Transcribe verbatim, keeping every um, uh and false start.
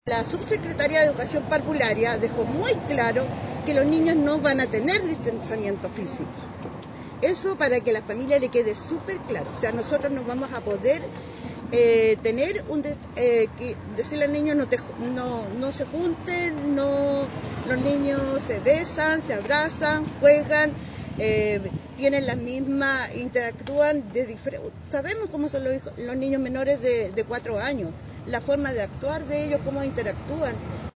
La subsecretaria de Educación Parvularia dejó muy claro que los niños no van a tener distanciamiento físico. Eso para que a la familia le quede súper claro. O sea, nosotros no vamos a poder eh, tener un de, eh, que decirle al niño no, te, no, no se junten, no, los niños se besan, se abrazan, juegan, eh, tienen las mismas, interactúan de diferentes. Sabemos cómo son los, hijos, los niños menores de, de cuatro años, la forma de actuar de ellos, cómo interactúan.